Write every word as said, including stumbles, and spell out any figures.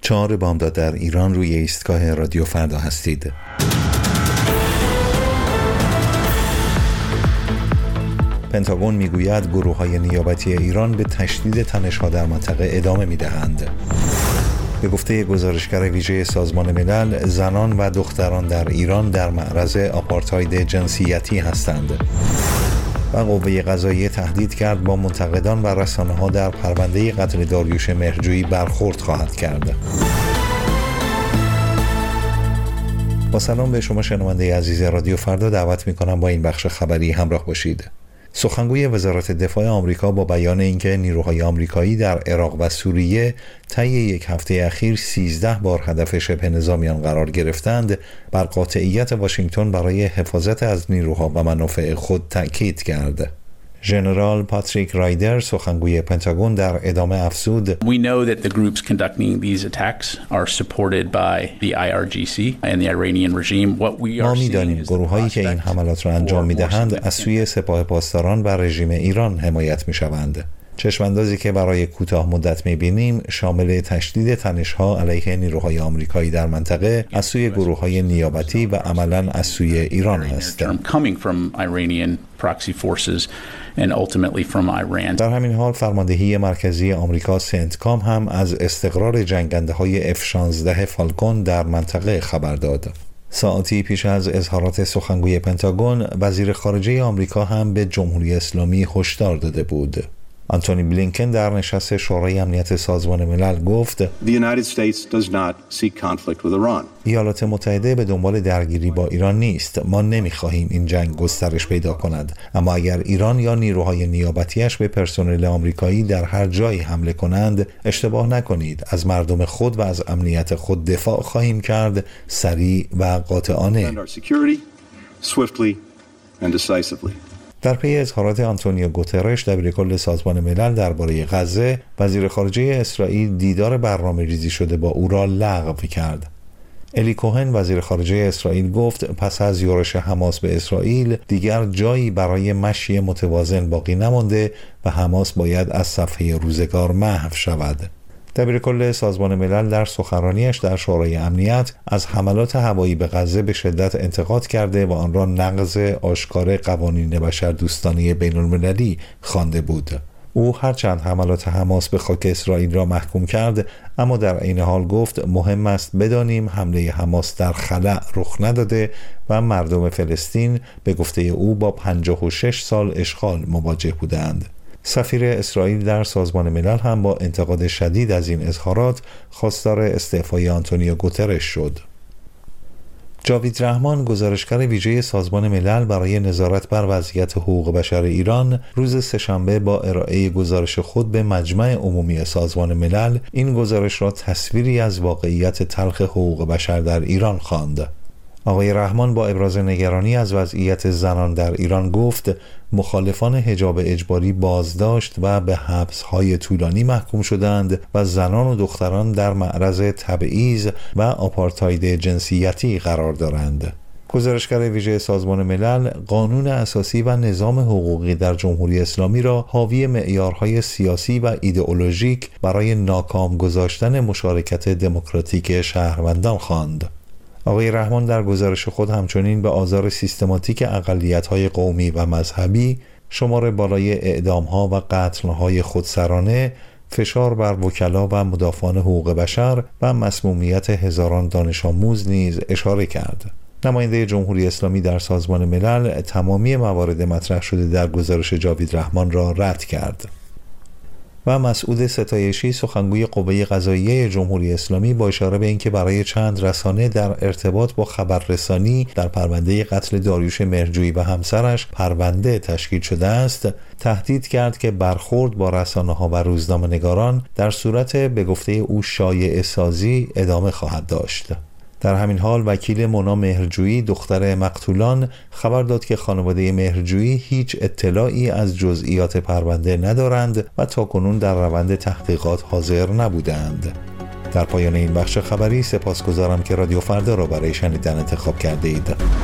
چهار بامداد در ایران، روی ایستگاه رادیو فردا هستید. پنتاگون میگوید گروه‌های نیابتی ایران به تشدید تنش‌ها در منطقه ادامه می‌دهند. به گفته گزارشگر ویژه سازمان ملل، زنان و دختران در ایران در معرض آپارتاید جنسیتی هستند. و قوه قضاییه تهدید کرد با منتقدان و رسانه‌ها در پرونده قتل داریوش مهرجویی برخورد خواهد کرد. با سلام به شما شنونده عزیز رادیو فردا، دعوت می‌کنم با این بخش خبری همراه باشید. سخنگوی وزارت دفاع آمریکا با بیان اینکه نیروهای آمریکایی در عراق و سوریه طی یک هفته اخیر سیزده بار هدف شبه نظامیان قرار گرفتند، بر قاطعیت واشنگتن برای حفاظت از نیروها و منافع خود تأکید کرد. ژنرال پاتریک رایدر، سخنگوی پنتاگون، در ادامه افزود: We know that the groups conducting these attacks are supported by the آی آر جی سی and the Iranian regime. What we are ما می‌دانیم گروه‌هایی که این حملات را انجام می‌دهند از سوی سپاه پاسداران و رژیم ایران حمایت می‌شوند. چشماندازی که برای کوتاه مدت می‌بینیم شامل تشدید تنش‌ها علیه نیروهای آمریکایی در منطقه از سوی گروه‌های نیابتی و عملاً از سوی ایران است. در همین حال فرماندهی مرکزی آمریکا سنتکام هم از استقرار جنگنده‌های اف شانزده فالکون در منطقه خبر داد. ساعتی پیش از اظهارات سخنگوی پنتاگون، وزیر خارجه آمریکا هم به جمهوری اسلامی هشدار داده بود. آنتونی بلینکن در نشست شورای امنیت سازمان ملل گفت: ایالات متحده به دنبال درگیری با ایران نیست. ما نمی‌خواهیم این جنگ گسترش پیدا کند، اما اگر ایران یا نیروهای نیابتیش به پرسنل آمریکایی در هر جایی حمله کنند، اشتباه نکنید، از مردم خود و از امنیت خود دفاع خواهیم کرد، سریع و قاطعانه. در پی اظهارات آنتونیو گوترش، دبیرکل سازمان ملل، درباره غزه، وزیر خارجه اسرائیل دیدار برنامه‌ریزی شده با او را لغو کرد. الی کوهن، وزیر خارجه اسرائیل، گفت پس از یورش حماس به اسرائیل دیگر جایی برای مشی متوازن باقی نمانده و حماس باید از صفحه روزگار محو شود. دبیرکل سازمان ملل در سخنرانیش در شورای امنیت از حملات هوایی به غزه به شدت انتقاد کرده و آن را نقض آشکار قوانین بشردوستانه بین المللی خوانده بود. او هرچند حملات حماس به خاک اسرائیل را محکوم کرد، اما در عین حال گفت مهم است بدانیم حمله حماس در خلأ رخ نداده و مردم فلسطین به گفته او با پنجاه و شش سال اشغال مواجه بودند. سفیر اسرائیل در سازمان ملل هم با انتقاد شدید از این اظهارات خواستار استعفای آنتونیو گوترش شد. جاوید رحمان، گزارشگر ویژه سازمان ملل برای نظارت بر وضعیت حقوق بشر ایران، روز سه‌شنبه با ارائه گزارش خود به مجمع عمومی سازمان ملل این گزارش را تصویری از واقعیت تلخ حقوق بشر در ایران خواند. آقای رحمان با ابراز نگرانی از وضعیت زنان در ایران گفت مخالفان حجاب اجباری بازداشت و به حبس‌های طولانی محکوم شدند و زنان و دختران در معرض تبعیض و آپارتاید جنسیتی قرار دارند. گزارشگر ویژه سازمان ملل قانون اساسی و نظام حقوقی در جمهوری اسلامی را حاوی معیارهای سیاسی و ایدئولوژیک برای ناکام گذاشتن مشارکت دموکراتیک شهروندان خواند. آقای رحمان در گزارش خود همچنین به آزار سیستماتیک اقلیت‌های قومی و مذهبی، شمار بالای اعدام‌ها و قتل‌های خودسرانه، فشار بر وکلا و مدافعان حقوق بشر و مسمومیت هزاران دانش آموز نیز اشاره کرد. نماینده جمهوری اسلامی در سازمان ملل تمامی موارد مطرح شده در گزارش جاوید رحمان را رد کرد. و مسعود ستایشی، سخنگوی قوه قضاییه جمهوری اسلامی، با اشاره به اینکه برای چند رسانه در ارتباط با خبررسانی در پرونده قتل داریوش مهرجویی و همسرش پرونده تشکیل شده است، تهدید کرد که برخورد با رسانه‌ها و روزنامه‌نگاران در صورت به گفته او شایعه سازی ادامه خواهد داشت. در همین حال وکیل مونا مهرجویی، دختر مقتولان، خبر داد که خانواده مهرجویی هیچ اطلاعی از جزئیات پرونده ندارند و تاکنون در روند تحقیقات حاضر نبودند. در پایان این بخش خبری سپاسگزارم که رادیو فردا را برای شنیدن انتخاب کرده اید.